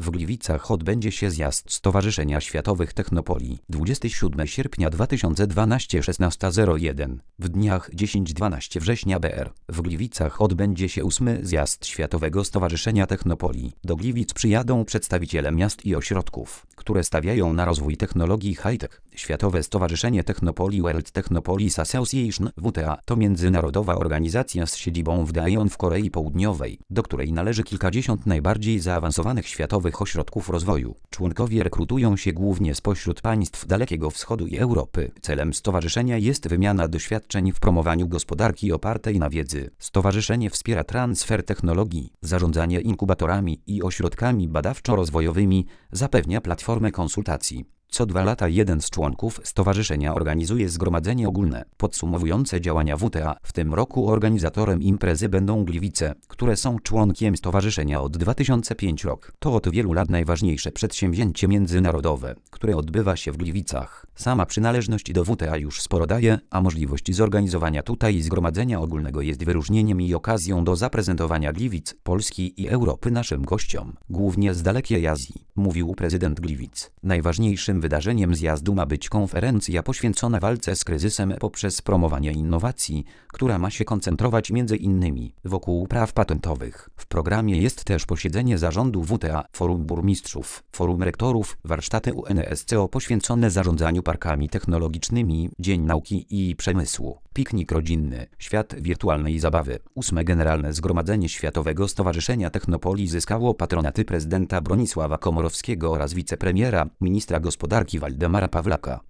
W Gliwicach odbędzie się zjazd Stowarzyszenia Światowych Technopolii 27 sierpnia 2012 16:01. W dniach 10-12 września br. W Gliwicach odbędzie się 8. zjazd Światowego Stowarzyszenia Technopolii. Do Gliwic przyjadą przedstawiciele miast i ośrodków, które stawiają na rozwój technologii high-tech. Światowe Stowarzyszenie Technopolii World Technopolis Association WTA to międzynarodowa organizacja z siedzibą w Daejeon w Korei Południowej, do której należy kilkadziesiąt najbardziej zaawansowanych światowych ośrodków rozwoju. Członkowie rekrutują się głównie spośród państw Dalekiego Wschodu i Europy. Celem stowarzyszenia jest wymiana doświadczeń w promowaniu gospodarki opartej na wiedzy. Stowarzyszenie wspiera transfer technologii, zarządzanie inkubatorami i ośrodkami badawczo-rozwojowymi, zapewnia platformę konsultacji. Co 2 lata jeden z członków stowarzyszenia organizuje zgromadzenie ogólne, podsumowujące działania WTA. W tym roku organizatorem imprezy będą Gliwice, które są członkiem stowarzyszenia od 2005 roku. To od wielu lat najważniejsze przedsięwzięcie międzynarodowe, które odbywa się w Gliwicach. Sama przynależność do WTA już sporo daje, a możliwość zorganizowania tutaj zgromadzenia ogólnego jest wyróżnieniem i okazją do zaprezentowania Gliwic, Polski i Europy naszym gościom, głównie z dalekiej Azji, mówił prezydent Gliwic. Najważniejszym wydarzeniem zjazdu ma być konferencja poświęcona walce z kryzysem poprzez promowanie innowacji, która ma się koncentrować m.in. wokół praw patentowych. W programie jest też posiedzenie zarządu WTA, forum burmistrzów, forum rektorów, warsztaty UNESCO poświęcone zarządzaniu parkami technologicznymi, Dzień Nauki i Przemysłu, piknik rodzinny, świat wirtualnej zabawy. 8. Generalne Zgromadzenie Światowego Stowarzyszenia Technopolii zyskało patronaty prezydenta Bronisława Komorowskiego oraz wicepremiera, ministra gospodarki Waldemara Pawlaka.